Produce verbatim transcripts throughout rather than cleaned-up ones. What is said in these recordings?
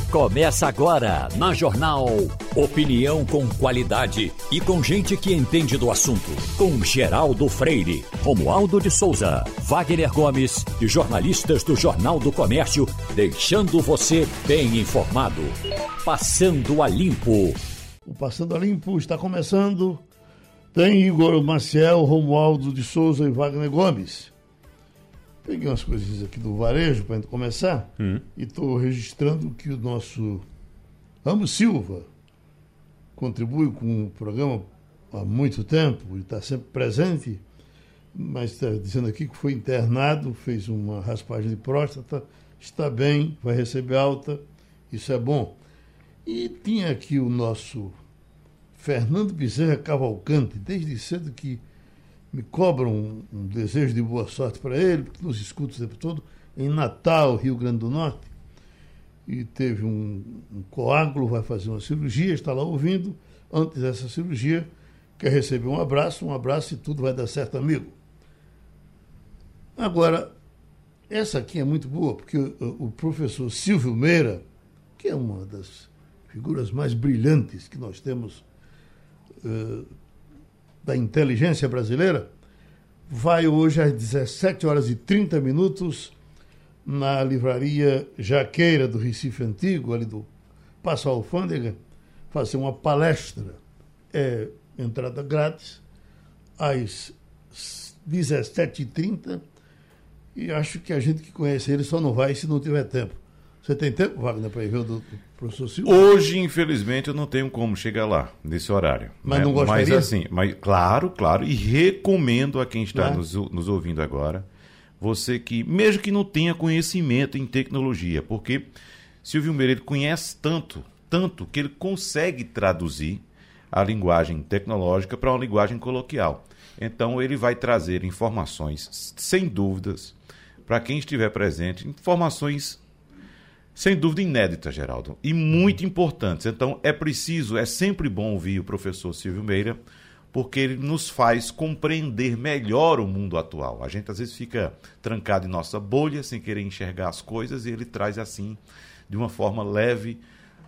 Começa agora na Jornal. Opinião com qualidade e com gente que entende do assunto. Com Geraldo Freire, Romualdo de Souza, Wagner Gomes e jornalistas do Jornal do Comércio, deixando você bem informado. Passando a Limpo. O Passando a Limpo está começando. Tem Igor Maciel, Romualdo de Souza e Wagner Gomes. Peguei umas coisinhas aqui do varejo para a gente começar hum. e estou registrando que o nosso Ramos Silva contribui com o programa há muito tempo e está sempre presente, mas está dizendo aqui que foi internado, fez uma raspagem de próstata, está bem, vai receber alta, isso é bom. E tinha aqui o nosso Fernando Bezerra Cavalcante, desde cedo que me cobram um, um desejo de boa sorte para ele, porque nos escuta o tempo todo, em Natal, Rio Grande do Norte, e teve um, um coágulo, vai fazer uma cirurgia, está lá ouvindo, antes dessa cirurgia, quer receber um abraço, um abraço e tudo vai dar certo, amigo. Agora, essa aqui é muito boa, porque o, o professor Silvio Meira, que é uma das figuras mais brilhantes que nós temos uh, da inteligência brasileira, vai hoje às dezessete horas e trinta minutos na livraria Jaqueira do Recife Antigo, ali do Paço Alfândega, fazer uma palestra. É entrada grátis, às dezessete e trinta, e acho que a gente que conhece ele só não vai se não tiver tempo. Você tem tempo, Wagner, para ir ver o do professor Silva? Hoje, infelizmente, eu não tenho como chegar lá, nesse horário. Mas né? não gostaria? Mas assim, mas, claro, claro, e recomendo a quem está nos, nos ouvindo agora, você que, mesmo que não tenha conhecimento em tecnologia, porque Silvio Meira, ele conhece tanto, tanto, que ele consegue traduzir a linguagem tecnológica para uma linguagem coloquial. Então, ele vai trazer informações, sem dúvidas, para quem estiver presente, informações sem dúvida inédita, Geraldo, e muito importantes. Então, é preciso, é sempre bom ouvir o professor Silvio Meira, porque ele nos faz compreender melhor o mundo atual. A gente, às vezes, fica trancado em nossa bolha, sem querer enxergar as coisas, e ele traz, assim, de uma forma leve,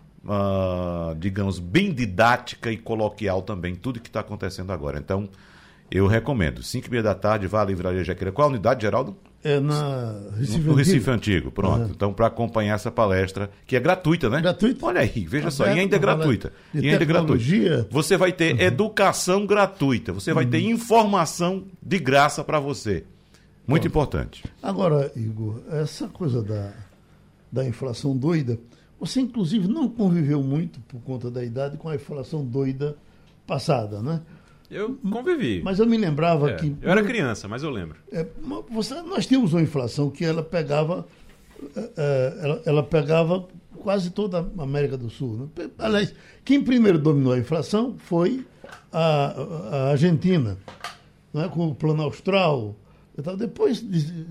uh, digamos, bem didática e coloquial também, tudo que está acontecendo agora. Então, eu recomendo. cinco e meia da tarde, vá à Livraria Jaqueira. Qual a unidade, Geraldo? É na Recife no Antigo. Recife Antigo, pronto. Uhum. Então, para acompanhar essa palestra, que é gratuita, né? Gratuita. Olha aí, veja Tá só, certo, e ainda é gratuita. De e ainda é tecnologia. gratuita. Você vai ter uhum. educação gratuita, você vai uhum. ter informação de graça para você. Muito Bom, importante. Agora, Igor, essa coisa da, da inflação doida, você inclusive não conviveu muito, por conta da idade, com a inflação doida passada, né? Eu convivi. Mas eu me lembrava é, que... Eu era criança, mas eu lembro. É, você, nós tínhamos uma inflação que ela pegava, é, ela, ela pegava quase toda a América do Sul. Né? Aliás, quem primeiro dominou a inflação foi a, a Argentina, né? Com o Plano Austral. E tal. Depois,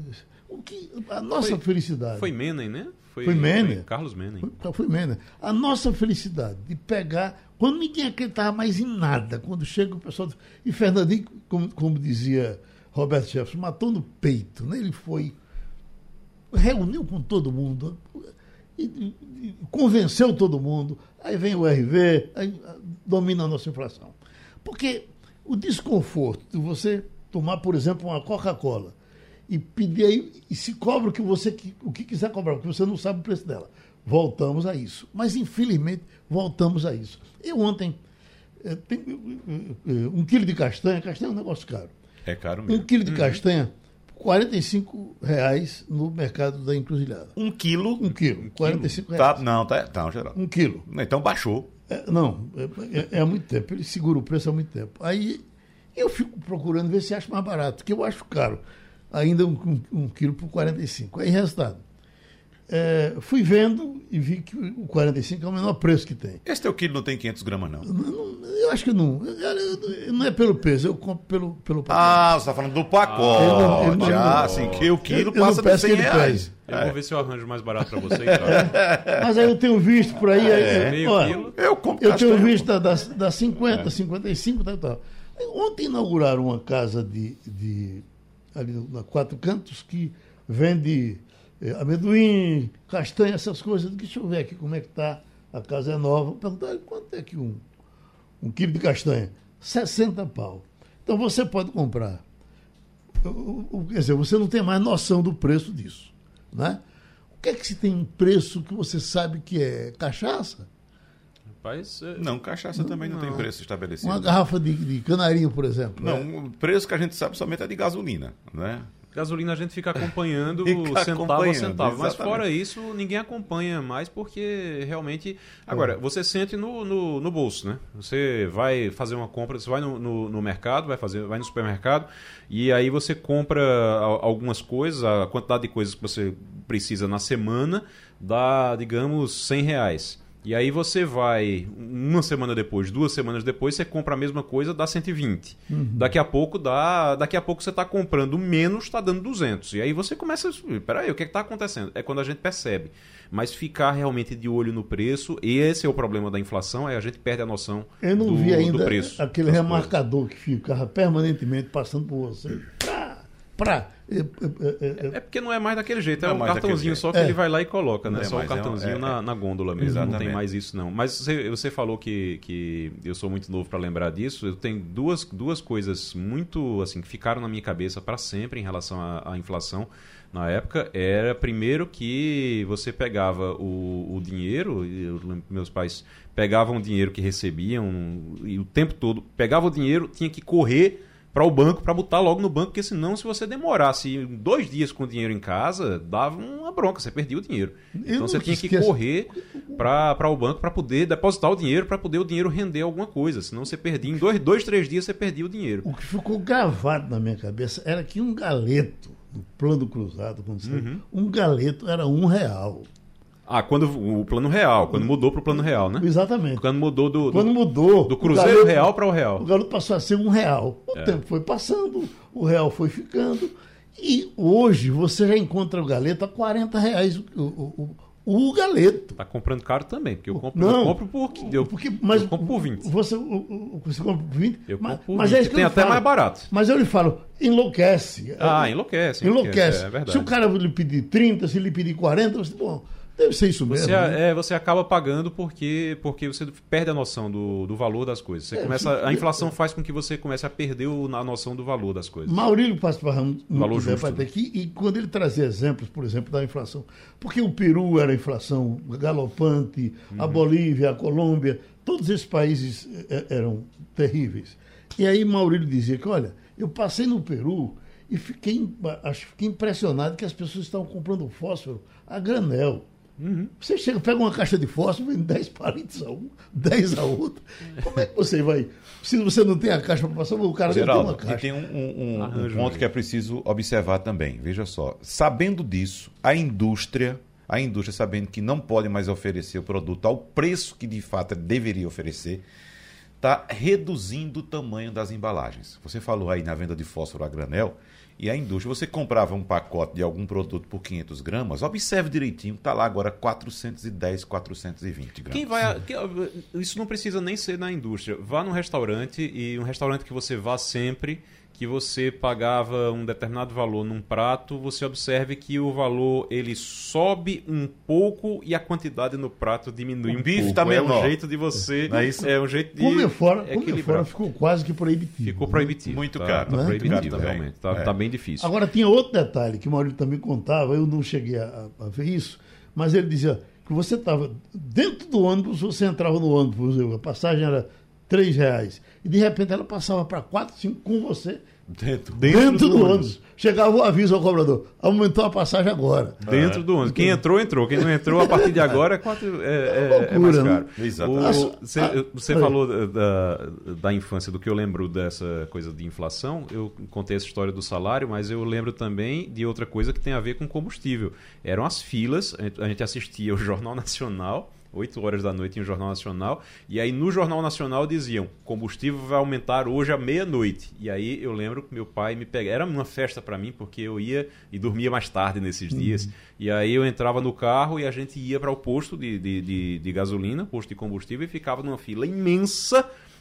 o que, a nossa foi, felicidade... Foi Menem, né? Foi, foi Menem. Foi Carlos Menem. Foi, foi Menem. A nossa felicidade de pegar... Quando ninguém acreditava mais em nada, quando chega o pessoal... E Fernandinho, como, como dizia Roberto Jefferson, matou no peito. Né? Ele foi... Reuniu com todo mundo, e, e, convenceu todo mundo. Aí vem o R V, aí domina a nossa inflação. Porque o desconforto de você tomar, por exemplo, uma Coca-Cola e pedir e se cobra o que você o que quiser cobrar, porque você não sabe o preço dela. Voltamos a isso. Mas, infelizmente, voltamos a isso. Eu ontem, é, tem, é, um quilo de castanha, castanha é um negócio caro. É caro mesmo. Um quilo de uhum. castanha, quarenta e cinco reais no mercado da Encruzilhada. Um quilo? Um quilo, um quarenta e cinco quilo. reais. Tá, não, tá, tá, geral. Um quilo. Então baixou. É, não, é, é há muito tempo. Ele segura o preço há muito tempo. Aí eu fico procurando ver se acho mais barato, que eu acho caro. Ainda um, um, um quilo por quarenta e cinco. Aí, resultado. É, fui vendo e vi que o quarenta e cinco é o menor preço que tem. Esse teu quilo não tem quinhentos gramas, não? não, não eu acho que não. Eu, não é pelo peso, eu compro pelo, pelo pacote. Ah, você está falando do pacote. Ah, ele não, ele não, ah assim, que o quilo eu, passa eu de cem reais. Eu é. vou ver se eu arranjo mais barato para você. Então. Mas aí eu tenho visto por aí... É, é, meio olha, quilo. Eu, compro eu tenho visto da, da, da cinquenta, é. cinquenta e cinco, tal, tal. Ontem inauguraram uma casa de, de, ali na Quatro Cantos que vende é, amendoim, castanha, essas coisas. Deixa eu ver aqui como é que está. A casa é nova. Perguntar quanto é que um, um quilo de castanha? sessenta pau. Então você pode comprar. Quer dizer, você não tem mais noção do preço disso. Né? O que é que se tem um preço que você sabe que é cachaça? Rapaz, é... Não, cachaça não, também não, não tem preço estabelecido. Uma garrafa de, de canarinho, por exemplo. Não, né? o preço que a gente sabe somente é de gasolina, né? Gasolina a gente fica acompanhando fica centavo acompanhando, a centavo. exatamente. Mas fora isso, ninguém acompanha mais porque realmente... Agora, você sente no, no, no bolso, né? Você vai fazer uma compra, você vai no, no, no mercado, vai, fazer, vai no supermercado e aí você compra algumas coisas, a quantidade de coisas que você precisa na semana dá, digamos, cem reais. E aí você vai, uma semana depois, duas semanas depois, você compra a mesma coisa, dá cento e vinte. Uhum. Daqui a pouco dá, daqui a pouco você está comprando menos, está dando duzentos. E aí você começa a... Peraí, o que está acontecendo? É quando a gente percebe. Mas ficar realmente de olho no preço, e esse é o problema da inflação, é a gente perde a noção do preço. Eu não vi ainda aquele remarcador coisas. que ficava permanentemente passando por você. Pra... pra É, é, é porque não é mais daquele jeito, é, é um cartãozinho só que é. ele vai lá e coloca, né? É só um cartãozinho é, é, na, na gôndola mesmo, exatamente. Não tem mais isso não. Mas você, você falou que, que eu sou muito novo para lembrar disso, eu tenho duas, duas coisas muito, assim, que ficaram na minha cabeça para sempre em relação à, à inflação na época. Era, primeiro, que você pegava o, o dinheiro, eu, meus pais pegavam o dinheiro que recebiam e o tempo todo, pegavam o dinheiro, tinha que correr para o banco, para botar logo no banco, porque senão, se você demorasse dois dias com o dinheiro em casa, dava uma bronca, você perdia o dinheiro. Então você tinha que esqueço. correr para o banco para poder depositar o dinheiro, para poder o dinheiro render alguma coisa. Senão você perdia, em dois, dois, três dias você perdia o dinheiro. O que ficou gravado na minha cabeça era que um galeto, no plano cruzado, quando você, uhum. um galeto era um real. Ah, quando o plano real, quando mudou para o plano real, né? Exatamente. Quando mudou do, do, quando mudou, do cruzeiro galeto, real para o real. O garoto passou a ser um real. O é. tempo foi passando, o real foi ficando. E hoje você já encontra o galeto a quarenta reais o, o, o, o galeto. Está comprando caro também, porque eu compro, Não, eu compro por eu, porque, mas eu compro por vinte. Você, você compra por vinte? Eu mas, compro por mas vinte. É isso que tem eu até falo. mais barato. Mas eu lhe falo, enlouquece. Ah, enlouquece. Enlouquece. enlouquece. É verdade. Se o cara lhe pedir trinta, se lhe pedir quarenta, você bom... Deve ser isso mesmo. Você, né? é, você acaba pagando porque, porque você perde a noção do, do valor das coisas. Você é, começa, a inflação faz com que você comece a perder o, a noção do valor das coisas. Maurílio participava muito valor justo, né? aqui, e quando ele trazia exemplos, por exemplo, da inflação, porque o Peru era inflação galopante, uhum. a Bolívia, a Colômbia, todos esses países eram terríveis. E aí Maurílio dizia que, olha, eu passei no Peru e fiquei, acho, fiquei impressionado que as pessoas estavam comprando fósforo a granel. Uhum. Você chega, pega uma caixa de fósforo, vende dez palitos a um, dez a outro. Como é que você vai? Se você não tem a caixa para passar, o cara Geraldo, não tem uma caixa. E tem um, um, um, um ponto que é preciso observar também. Veja só, sabendo disso, a indústria, a indústria sabendo que não pode mais oferecer o produto ao preço que de fato deveria oferecer, está reduzindo o tamanho das embalagens. Você falou aí na venda de fósforo a granel, e a indústria, você comprava um pacote de algum produto por quinhentos gramas, observe direitinho, está lá agora quatrocentos e dez, quatrocentos e vinte gramas. Quem vai, isso não precisa nem ser na indústria. Vá num restaurante, e um restaurante que você vá sempre, que você pagava um determinado valor num prato, você observe que o valor ele sobe um pouco e a quantidade no prato diminui o um bife pouco. Tá é menor. um jeito de você... Não é isso? É um jeito de comer fora, equilibrar. Comer fora ficou quase que proibitivo. Ficou proibitivo. Muito tá, caro. Tá né? proibitivo, Muito realmente. Tá, é. tá bem difícil. Agora, tinha outro detalhe que o Maurílio também contava, eu não cheguei a, a ver isso, mas ele dizia que você estava dentro do ônibus, você entrava no ônibus, a passagem era três reais, e de repente ela passava para quatro, cinco com você... Dentro, dentro, dentro do, do ônibus. ônibus. Chegava o aviso ao cobrador. Aumentou a passagem agora. Dentro ah, do ônibus. Quem entrou, entrou. Quem não entrou, a partir de agora é, quatro, é, é, é mais caro. Exatamente. O, você ah, você ah, falou da, da infância, do que eu lembro dessa coisa de inflação. Eu contei essa história do salário, mas eu lembro também de outra coisa que tem a ver com combustível. Eram as filas. A gente assistia o Jornal Nacional, oito horas da noite em Jornal Nacional, e aí no Jornal Nacional diziam, combustível vai aumentar hoje à meia-noite. E aí eu lembro que meu pai me pegava, era uma festa para mim, porque eu ia e dormia mais tarde nesses uhum. dias, e aí eu entrava no carro e a gente ia para o posto de, de, de, de gasolina, posto de combustível, e ficava numa fila imensa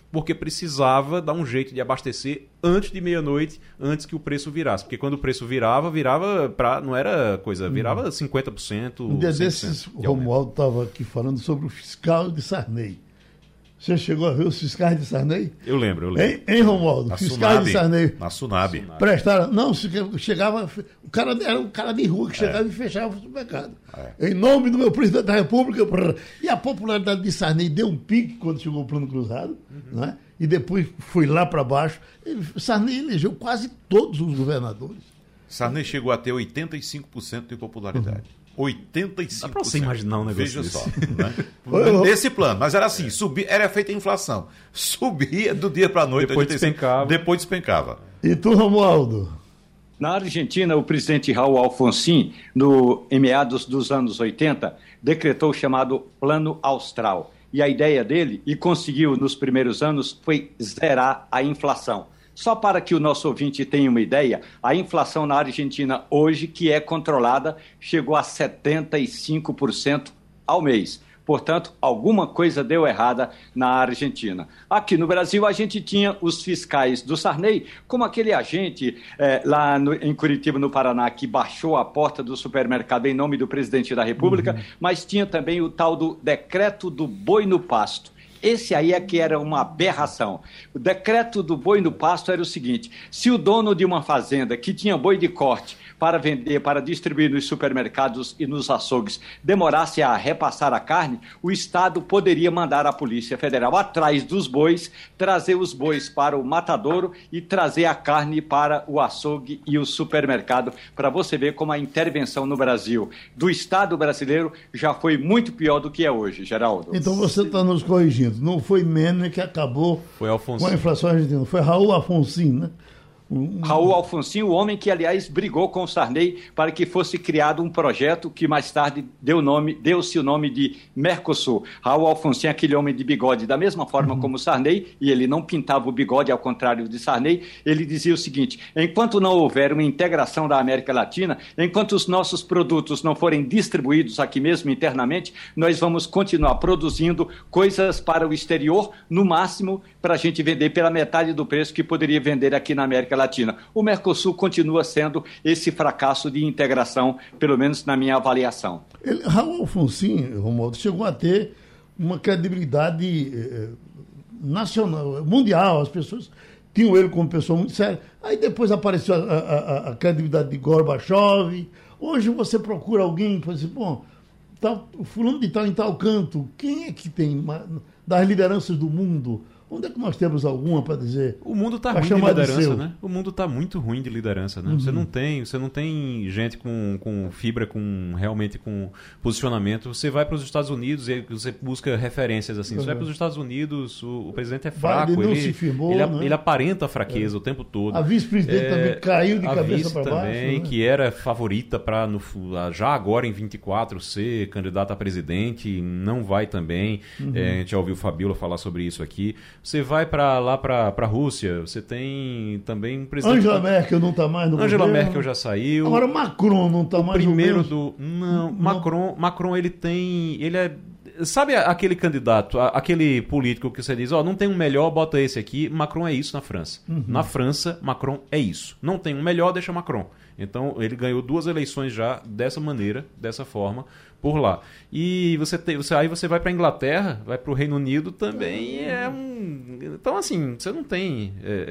porque precisava dar um jeito de abastecer antes de meia-noite, antes que o preço virasse. Porque quando o preço virava, virava para não era coisa, virava cinquenta por cento. Um dia desses, o Romualdo estava aqui falando sobre o fiscal de Sarney. Você chegou a ver os fiscais de Sarney? Eu lembro, eu lembro. Hein, hein Romualdo? Na Fiscais Sunab, de Sarney. Na Sunab. Prestaram. Não, chegava. O cara era um cara de rua que chegava é. e fechava o supermercado. É. Em nome do meu presidente da República. E a popularidade de Sarney deu um pique quando chegou o Plano Cruzado, uhum. né? E depois foi lá para baixo. Ele, Sarney elegeu quase todos os governadores. Sarney chegou a ter oitenta e cinco por cento de popularidade. Uhum. oitenta e cinco por cento. Dá pra você imaginar um negócio Veja desse. Só. Né? Nesse plano. Mas era assim, subir, era feita a inflação. Subia do dia para a noite. Depois despencava. Depois despencava. E tu, Romualdo? Na Argentina, o presidente Raul Alfonsín, no, em meados dos anos oitenta, decretou o chamado Plano Austral. E a ideia dele, e conseguiu nos primeiros anos, foi zerar a inflação. Só para que o nosso ouvinte tenha uma ideia, a inflação na Argentina hoje, que é controlada, chegou a setenta e cinco por cento ao mês. Portanto, alguma coisa deu errada na Argentina. Aqui no Brasil, a gente tinha os fiscais do Sarney, como aquele agente eh, lá no, em Curitiba, no Paraná, que baixou a porta do supermercado em nome do presidente da República, uhum. mas tinha também o tal do decreto do boi no pasto. Esse aí é que era uma aberração. O decreto do boi no pasto era o seguinte: se o dono de uma fazenda que tinha boi de corte para vender, para distribuir nos supermercados e nos açougues, demorasse a repassar a carne, o Estado poderia mandar a Polícia Federal atrás dos bois, trazer os bois para o matadouro e trazer a carne para o açougue e o supermercado, para você ver como a intervenção no Brasil do Estado brasileiro já foi muito pior do que é hoje, Geraldo. Então você está nos corrigindo. Não foi Menem que acabou foi com a inflação argentina, foi Raul Alfonsín, né? Um... Raul Alfonsín, o homem que, aliás, brigou com o Sarney para que fosse criado um projeto que mais tarde deu nome, deu-se o nome de Mercosul. Raul Alfonsín, aquele homem de bigode, da mesma forma uhum. como o Sarney, e ele não pintava o bigode, ao contrário de Sarney, ele dizia o seguinte: enquanto não houver uma integração da América Latina, enquanto os nossos produtos não forem distribuídos aqui mesmo internamente, nós vamos continuar produzindo coisas para o exterior, no máximo para a gente vender pela metade do preço que poderia vender aqui na América Latina. O Mercosul continua sendo esse fracasso de integração, pelo menos na minha avaliação. Ele, Raul Alfonsín, Romualdo, chegou a ter uma credibilidade eh, nacional, mundial. As pessoas tinham ele como pessoa muito séria. Aí depois apareceu a, a, a credibilidade de Gorbachev. Hoje você procura alguém que assim, bom, tal, fulano de tal em tal canto, quem é que tem das lideranças do mundo? Onde é que nós temos alguma para dizer? O mundo está ruim de liderança, né? O mundo está muito ruim de liderança, né? Uhum. Você não tem, você não tem gente com, com fibra, com realmente com posicionamento. Você vai para os Estados Unidos e você busca referências assim. Uhum. Você vai para os Estados Unidos, o, o presidente é fraco, Biden ele, não se firmou, ele, né? ele aparenta a fraqueza é. o tempo todo. A vice-presidente é, também caiu de cabeça para baixo. Também, né? que era favorita para já agora em vinte e quatro ser candidata a presidente, não vai também. Uhum. É, a gente já ouviu o Fabíola falar sobre isso aqui. Você vai para lá para a Rússia, você tem também um presidente... Angela Merkel não está mais no Angela governo. Merkel já saiu. Agora Macron não está mais primeiro no do Não, não, Macron, Macron ele tem... Ele é... Sabe aquele candidato, aquele político que você diz, ó, oh, não tem um melhor, bota esse aqui. Macron é isso na França. Uhum. Na França, Macron é isso. Não tem um melhor, deixa Macron. Então, ele ganhou duas eleições já dessa maneira, dessa forma, por lá. E você tem, você, aí você vai para a Inglaterra, vai para o Reino Unido também, é um... Então, assim, você não tem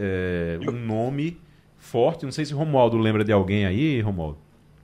é, é, um nome forte. Não sei se Romualdo lembra de alguém aí, Romualdo.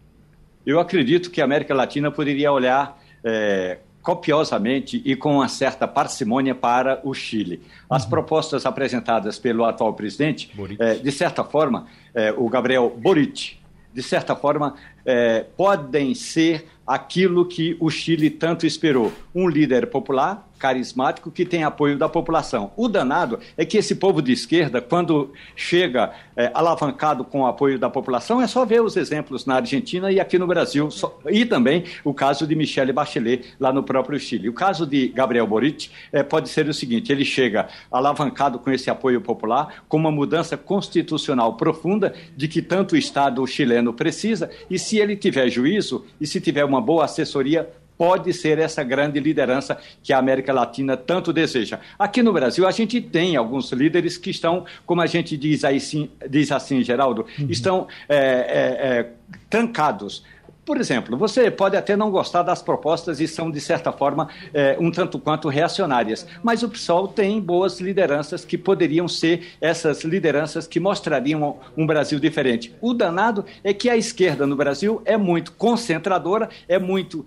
Eu acredito que a América Latina poderia olhar... É... copiosamente e com uma certa parcimônia para o Chile. As uhum. propostas apresentadas pelo atual presidente, eh, de certa forma, eh, o Gabriel Boric, de certa forma, eh, podem ser aquilo que o Chile tanto esperou. Um líder popular, carismático, que tem apoio da população. O danado é que esse povo de esquerda, quando chega é, alavancado com o apoio da população, é só ver os exemplos na Argentina e aqui no Brasil, só, e também o caso de Michelle Bachelet, lá no próprio Chile. O caso de Gabriel Boric é, pode ser o seguinte: ele chega alavancado com esse apoio popular, com uma mudança constitucional profunda de que tanto o Estado chileno precisa, e se ele tiver juízo, e se tiver uma boa assessoria, pode ser essa grande liderança que a América Latina tanto deseja. Aqui no Brasil, a gente tem alguns líderes que estão, como a gente diz, aí, sim, diz assim, Geraldo, uhum. estão é, é, é, trancados. Por exemplo, você pode até não gostar das propostas e são, de certa forma, é, um tanto quanto reacionárias, mas o P SOL tem boas lideranças que poderiam ser essas lideranças que mostrariam um Brasil diferente. O danado é que a esquerda no Brasil é muito concentradora, é muito...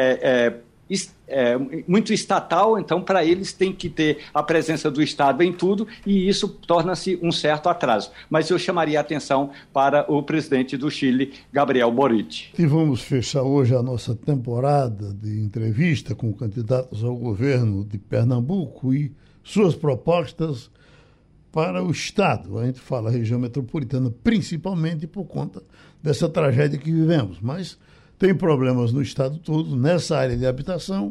É, é, É, muito estatal, então para eles tem que ter a presença do Estado em tudo e isso torna-se um certo atraso. Mas eu chamaria a atenção para o presidente do Chile, Gabriel Boric. E vamos fechar hoje a nossa temporada de entrevista com candidatos ao governo de Pernambuco e suas propostas para o Estado. A gente fala região metropolitana principalmente por conta dessa tragédia que vivemos, mas tem problemas no estado todo, nessa área de habitação,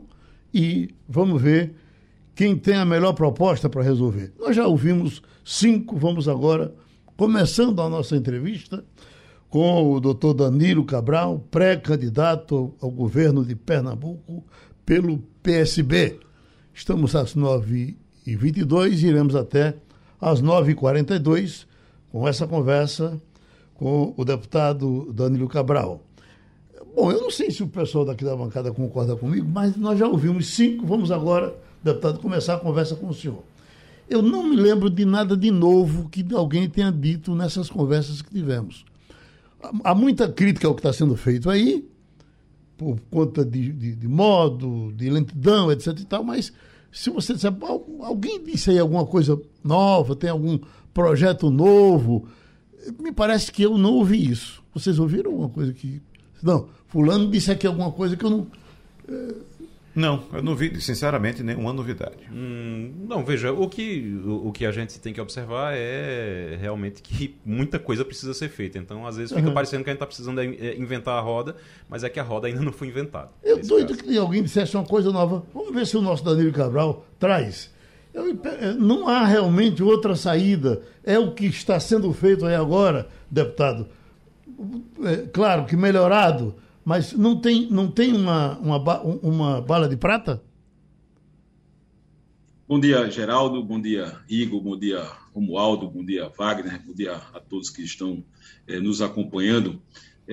e vamos ver quem tem a melhor proposta para resolver. Nós já ouvimos cinco, vamos agora, começando a nossa entrevista com o doutor Danilo Cabral, pré-candidato ao governo de Pernambuco pelo P S B. Estamos às nove e vinte e dois e iremos até às nove e quarenta e dois com essa conversa com o deputado Danilo Cabral. Bom, eu não sei se o pessoal daqui da bancada concorda comigo, mas nós já ouvimos cinco. Vamos agora, deputado, começar a conversa com o senhor. Eu não me lembro de nada de novo que alguém tenha dito nessas conversas que tivemos. Há muita crítica ao que está sendo feito aí, por conta de, de, de modo, de lentidão, etc e tal, mas se você disser, alguém disse aí alguma coisa nova, tem algum projeto novo, me parece que eu não ouvi isso. Vocês ouviram alguma coisa que... Não, fulano disse aqui alguma coisa que eu não... É... Não, eu não vi, sinceramente, nenhuma novidade. Hum, não, veja, o que, o, o que a gente tem que observar é realmente que muita coisa precisa ser feita. Então, às vezes, fica uhum. parecendo que a gente está precisando inventar a roda, mas é que a roda ainda não foi inventada. Eu doido caso. Que alguém dissesse uma coisa nova. Vamos ver se o nosso Danilo Cabral traz. Eu, não há realmente outra saída. É o que está sendo feito aí agora, deputado. É, claro que melhorado, mas não tem, não tem uma, uma, uma bala de prata? Bom dia, Geraldo, bom dia, Igor, bom dia, Romualdo, bom dia, Wagner, bom dia a todos que estão é, nos acompanhando.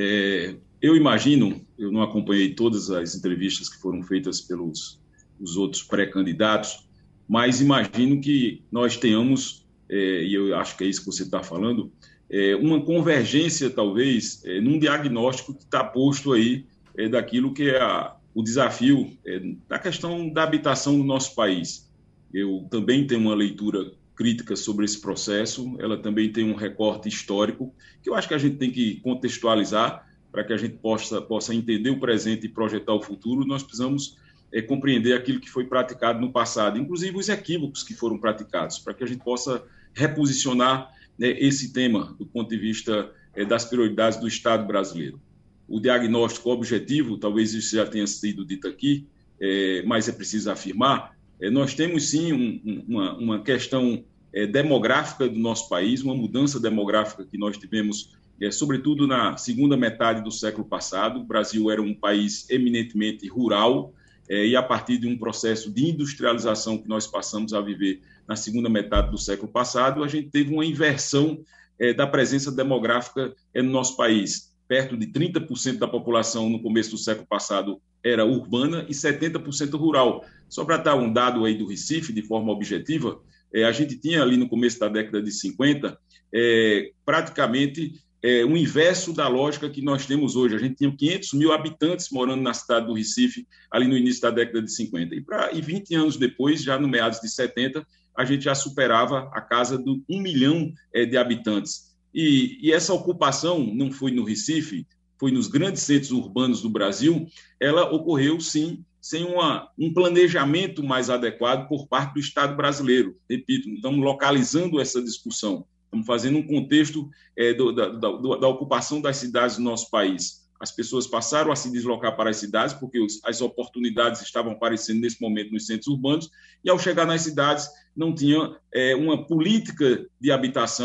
É, eu imagino, eu não acompanhei todas as entrevistas que foram feitas pelos os outros pré-candidatos, mas imagino que nós tenhamos, é, e eu acho que é isso que você está falando, É, uma convergência, talvez, é, num diagnóstico que está posto aí é, daquilo que é a, o desafio é, da questão da habitação no nosso país. Eu também tenho uma leitura crítica sobre esse processo, ela também tem um recorte histórico, que eu acho que a gente tem que contextualizar para que a gente possa, possa entender o presente e projetar o futuro. Nós precisamos é, compreender aquilo que foi praticado no passado, inclusive os equívocos que foram praticados, para que a gente possa reposicionar esse tema do ponto de vista é, das prioridades do Estado brasileiro. O diagnóstico objetivo, talvez isso já tenha sido dito aqui, é, mas é preciso afirmar, é, nós temos sim um, uma, uma questão é, demográfica do nosso país, uma mudança demográfica que nós tivemos, é, sobretudo na segunda metade do século passado. O Brasil era um país eminentemente rural, é, e a partir de um processo de industrialização que nós passamos a viver na segunda metade do século passado, a gente teve uma inversão é, da presença demográfica é, no nosso país. Perto de trinta por cento da população no começo do século passado era urbana e setenta por cento rural. Só para dar um dado aí do Recife, de forma objetiva, é, a gente tinha ali no começo da década de cinquenta, é, praticamente é, o inverso da lógica que nós temos hoje. A gente tinha quinhentos mil habitantes morando na cidade do Recife, ali no início da década de cinquenta. E, pra, e vinte anos depois, já no meados de setenta, a gente já superava a casa de um milhão é, de habitantes. E, e essa ocupação não foi no Recife, foi nos grandes centros urbanos do Brasil. Ela ocorreu, sim, sem uma, um planejamento mais adequado por parte do Estado brasileiro. Repito, estamos localizando essa discussão, estamos fazendo um contexto é, do, da, da, da ocupação das cidades do nosso país. As pessoas passaram a se deslocar para as cidades porque os, as oportunidades estavam aparecendo nesse momento nos centros urbanos, e ao chegar nas cidades não tinha é, uma política de habitação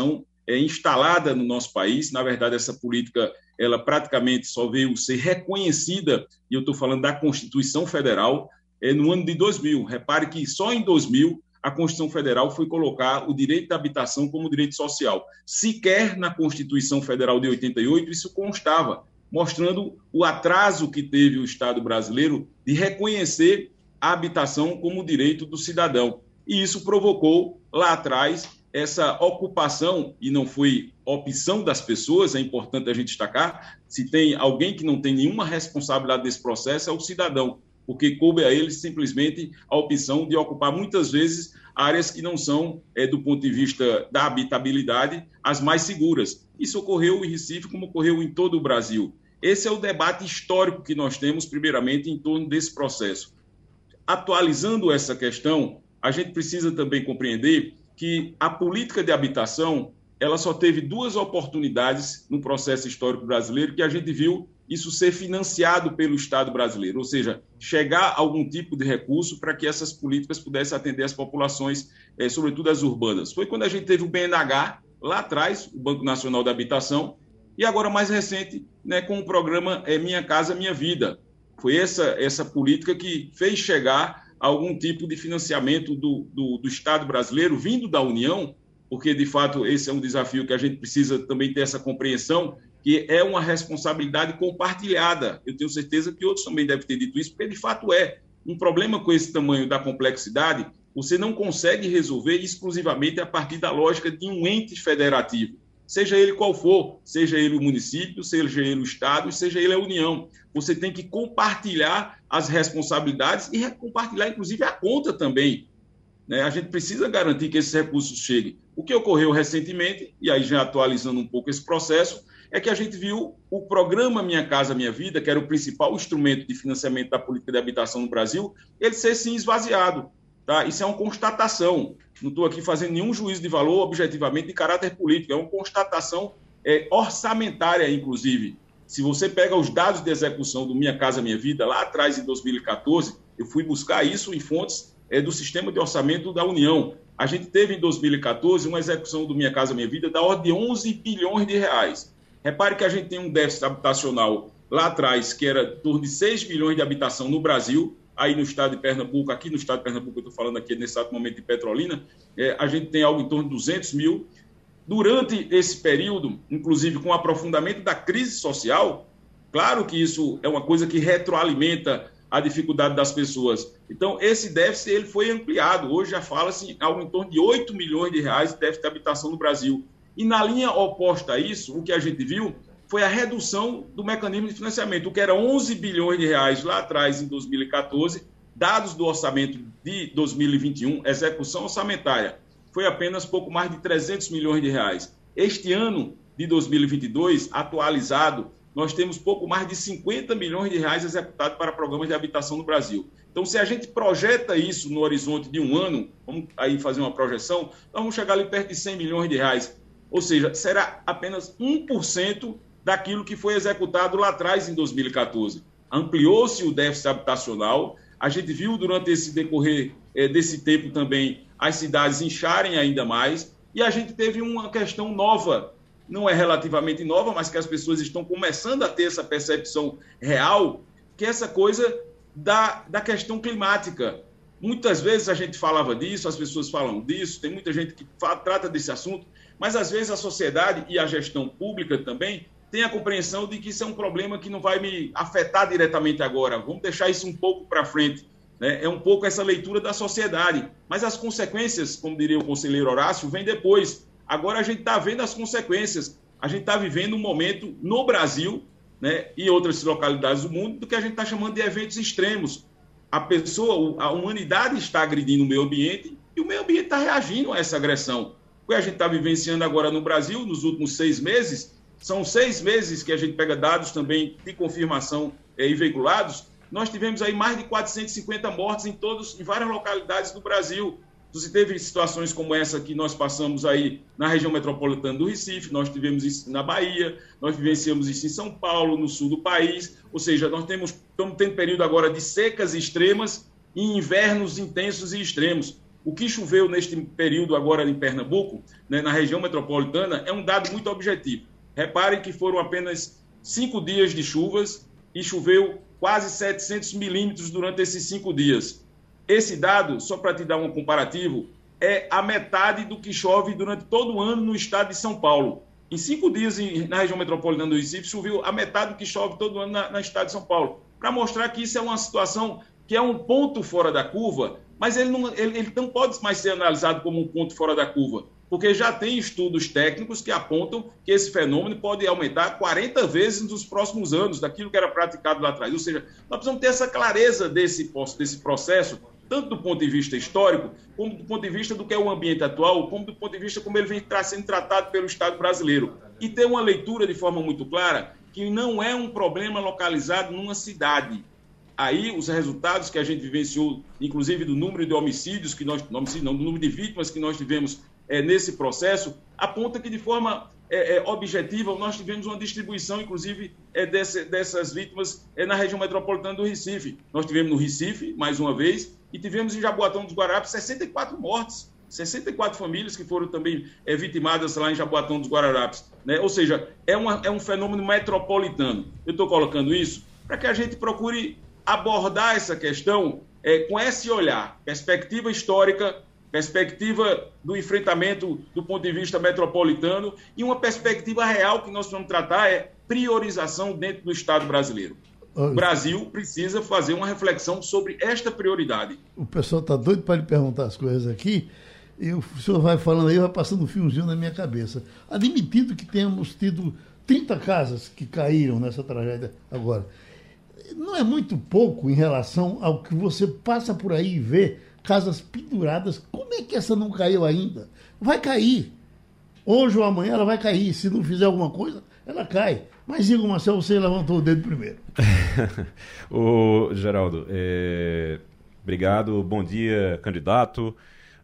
é, instalada no nosso país. Na verdade, essa política ela praticamente só veio ser reconhecida, e eu estou falando da Constituição Federal, é, no ano de dois mil. Repare que só em dois mil a Constituição Federal foi colocar o direito da habitação como direito social. Sequer na Constituição Federal de oitenta e oito isso constava, mostrando o atraso que teve o Estado brasileiro de reconhecer a habitação como direito do cidadão. E isso provocou, lá atrás, essa ocupação, e não foi opção das pessoas, é importante a gente destacar, se tem alguém que não tem nenhuma responsabilidade desse processo, é o cidadão, porque coube a ele simplesmente a opção de ocupar muitas vezes áreas que não são, é, do ponto de vista da habitabilidade, as mais seguras. Isso ocorreu em Recife, como ocorreu em todo o Brasil. Esse é o debate histórico que nós temos, primeiramente, em torno desse processo. Atualizando essa questão, a gente precisa também compreender que a política de habitação ela só teve duas oportunidades no processo histórico brasileiro que a gente viu isso ser financiado pelo Estado brasileiro, ou seja, chegar a algum tipo de recurso para que essas políticas pudessem atender as populações, eh, sobretudo as urbanas. Foi quando a gente teve o B N H, lá atrás, o Banco Nacional da Habitação, e agora mais recente, né, com o programa eh, Minha Casa Minha Vida. Foi essa, essa política que fez chegar a algum tipo de financiamento do, do, do Estado brasileiro, vindo da União, porque, de fato, esse é um desafio que a gente precisa também ter essa compreensão, que é uma responsabilidade compartilhada. Eu tenho certeza que outros também devem ter dito isso, porque, de fato, é um problema com esse tamanho da complexidade, você não consegue resolver exclusivamente a partir da lógica de um ente federativo, seja ele qual for, seja ele o município, seja ele o Estado, seja ele a União. Você tem que compartilhar as responsabilidades e compartilhar, inclusive, a conta também. Né? A gente precisa garantir que esses recursos cheguem. O que ocorreu recentemente, e aí já atualizando um pouco esse processo, é que a gente viu o programa Minha Casa Minha Vida, que era o principal instrumento de financiamento da política de habitação no Brasil, ele ser, sim, esvaziado. Tá? Isso é uma constatação. Não estou aqui fazendo nenhum juízo de valor, objetivamente, de caráter político. É uma constatação é, orçamentária, inclusive. Se você pega os dados de execução do Minha Casa Minha Vida, lá atrás, em dois mil e catorze, eu fui buscar isso em fontes é, do Sistema de Orçamento da União. A gente teve, em dois mil e catorze, uma execução do Minha Casa Minha Vida da ordem de onze bilhões de reais. Repare que a gente tem um déficit habitacional lá atrás, que era em torno de seis bilhões de habitação no Brasil, aí no estado de Pernambuco, aqui no estado de Pernambuco, eu estou falando aqui nesse exato momento de Petrolina, é, a gente tem algo em torno de duzentos mil. Durante esse período, inclusive com o aprofundamento da crise social, claro que isso é uma coisa que retroalimenta a dificuldade das pessoas. Então, esse déficit ele foi ampliado. Hoje já fala-se em algo em torno de oito milhões de reais de déficit de habitação no Brasil. E na linha oposta a isso, o que a gente viu foi a redução do mecanismo de financiamento, o que era onze bilhões de reais lá atrás, em dois mil e catorze, dados do orçamento de dois mil e vinte e um, execução orçamentária, foi apenas pouco mais de trezentos milhões de reais. Este ano de dois mil e vinte e dois, atualizado, nós temos pouco mais de cinquenta milhões de reais executados para programas de habitação no Brasil. Então, se a gente projeta isso no horizonte de um ano, vamos aí fazer uma projeção, nós vamos chegar ali perto de cem milhões de reais. Ou seja, será apenas um por cento daquilo que foi executado lá atrás, em dois mil e catorze. Ampliou-se o déficit habitacional, a gente viu durante esse decorrer eh, desse tempo também as cidades incharem ainda mais, e a gente teve uma questão nova, não é relativamente nova, mas que as pessoas estão começando a ter essa percepção real, que é essa coisa da, da questão climática. Muitas vezes a gente falava disso, as pessoas falam disso, tem muita gente que fala, trata desse assunto, mas às vezes a sociedade e a gestão pública também tem a compreensão de que isso é um problema que não vai me afetar diretamente agora, vamos deixar isso um pouco para frente. Né? É um pouco essa leitura da sociedade, mas as consequências, como diria o conselheiro Horácio, vêm depois. Agora a gente está vendo as consequências, a gente está vivendo um momento no Brasil, né, e outras localidades do mundo, do que a gente está chamando de eventos extremos. A pessoa, a humanidade está agredindo o meio ambiente e o meio ambiente está reagindo a essa agressão. O que a gente está vivenciando agora no Brasil, nos últimos seis meses, são seis meses que a gente pega dados também de confirmação é, e veiculados, nós tivemos aí mais de quatrocentas e cinquenta mortes em, todos, em várias localidades do Brasil. Você teve situações como essa que nós passamos aí na região metropolitana do Recife, nós tivemos isso na Bahia, nós vivenciamos isso em São Paulo, no sul do país, ou seja, nós temos, estamos tendo período agora de secas extremas e invernos intensos e extremos. O que choveu neste período agora em Pernambuco, né, na região metropolitana, é um dado muito objetivo. Reparem que foram apenas cinco dias de chuvas e choveu quase setecentos milímetros durante esses cinco dias. Esse dado, só para te dar um comparativo, é a metade do que chove durante todo o ano no estado de São Paulo. Em cinco dias em, na região metropolitana do Recife, choveu a metade do que chove todo ano na, na estado de São Paulo. Para mostrar que isso é uma situação que é um ponto fora da curva, mas ele não, ele, ele não pode mais ser analisado como um ponto fora da curva, porque já tem estudos técnicos que apontam que esse fenômeno pode aumentar quarenta vezes nos próximos anos daquilo que era praticado lá atrás. Ou seja, nós precisamos ter essa clareza desse, desse processo, tanto do ponto de vista histórico, como do ponto de vista do que é o ambiente atual, como do ponto de vista como ele vem sendo tratado pelo Estado brasileiro. E ter uma leitura de forma muito clara que não é um problema localizado numa cidade. Aí, os resultados que a gente vivenciou, inclusive do número de homicídios, que nós, não, homicídio, não, do número de vítimas que nós tivemos é, nesse processo, aponta que de forma é, é, objetiva nós tivemos uma distribuição, inclusive, é, desse, dessas vítimas é, na região metropolitana do Recife. Nós tivemos no Recife, mais uma vez, e tivemos em Jaboatão dos Guararapes sessenta e quatro mortes, sessenta e quatro famílias que foram também é, vitimadas lá em Jaboatão dos Guararapes. Né? Ou seja, é, uma, é um fenômeno metropolitano. Eu estou colocando isso para que a gente procure abordar essa questão é, com esse olhar, perspectiva histórica, perspectiva do enfrentamento do ponto de vista metropolitano e uma perspectiva real que nós vamos tratar é priorização dentro do Estado brasileiro. O Brasil precisa fazer uma reflexão sobre esta prioridade. O pessoal está doido para lhe perguntar as coisas aqui e o senhor vai falando aí, vai passando um fiozinho na minha cabeça. Admitido que temos tido trinta casas que caíram nessa tragédia agora, não é muito pouco em relação ao que você passa por aí e vê casas penduradas. Como é que essa não caiu ainda? Vai cair. Hoje ou amanhã ela vai cair. Se não fizer alguma coisa, ela cai. Mas, Igor Marcel, você levantou o dedo primeiro. Ô, Geraldo, é... obrigado. Bom dia, candidato.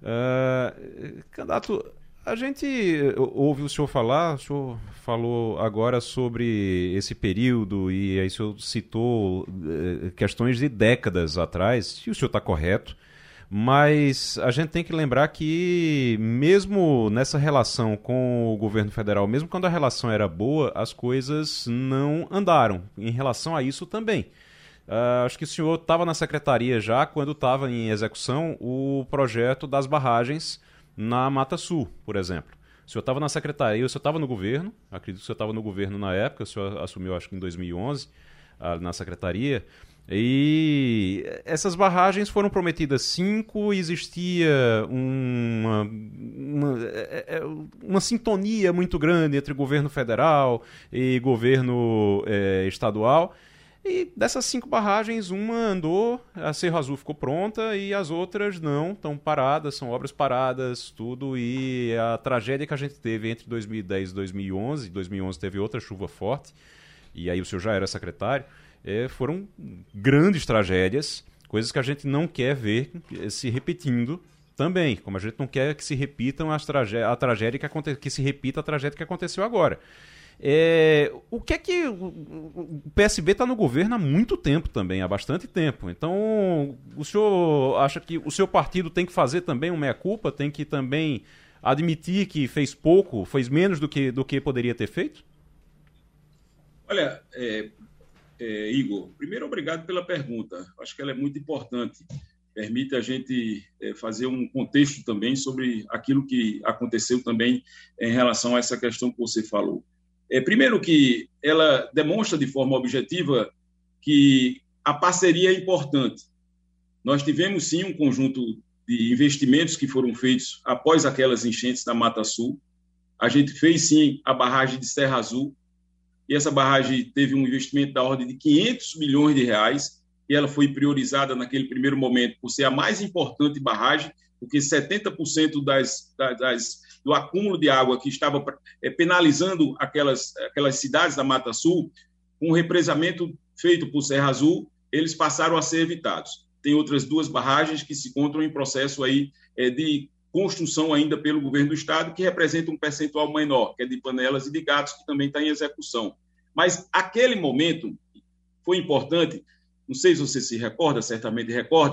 Uh, candidato, a gente ouve o senhor falar, o senhor falou agora sobre esse período e aí o senhor citou uh, questões de décadas atrás, e o senhor está correto, mas a gente tem que lembrar que mesmo nessa relação com o governo federal, mesmo quando a relação era boa, as coisas não andaram em relação a isso também. Uh, acho que o senhor estava na secretaria já quando estava em execução o projeto das barragens na Mata Sul, por exemplo. O senhor estava na secretaria, o senhor estava no governo, acredito que o senhor estava no governo na época, o senhor assumiu acho que em dois mil e onze, uh, na secretaria, e essas barragens foram prometidas cinco, existia uma, uma, uma sintonia muito grande entre governo federal e governo eh, estadual. E dessas cinco barragens, uma andou, a Cerro Azul ficou pronta e as outras não, estão paradas, são obras paradas, tudo. E a tragédia que a gente teve entre dois mil e dez e dois mil e onze, dois mil e onze teve outra chuva forte, e aí o senhor já era secretário, é, foram grandes tragédias, coisas que a gente não quer ver se repetindo também, como a gente não quer que se repitam as tragé- a tragédia que, aconte- que se repita a tragédia que aconteceu agora. É, o que é que o P S B está no governo há muito tempo também, há bastante tempo. Então, o senhor acha que o seu partido tem que fazer também uma meia-culpa, tem que também admitir que fez pouco, fez menos do que, do que poderia ter feito? Olha, é, é, Igor, primeiro obrigado pela pergunta. Acho que ela é muito importante. Permite a gente é, fazer um contexto também sobre aquilo que aconteceu também em relação a essa questão que você falou. É, primeiro que ela demonstra de forma objetiva que a parceria é importante. Nós tivemos, sim, um conjunto de investimentos que foram feitos após aquelas enchentes da Mata Sul. A gente fez, sim, a barragem de Serra Azul, e essa barragem teve um investimento da ordem de quinhentos milhões de reais, e ela foi priorizada naquele primeiro momento por ser a mais importante barragem, porque setenta por cento das, das, do acúmulo de água que estava é, penalizando aquelas, aquelas cidades da Mata Sul, com o represamento feito por Serra Azul, eles passaram a ser evitados. Tem outras duas barragens que se encontram em processo aí, é, de construção ainda pelo governo do Estado, que representa um percentual menor, que é de Panelas e de Gatos, que também está em execução. Mas aquele momento foi importante, não sei se você se recorda, certamente recorda,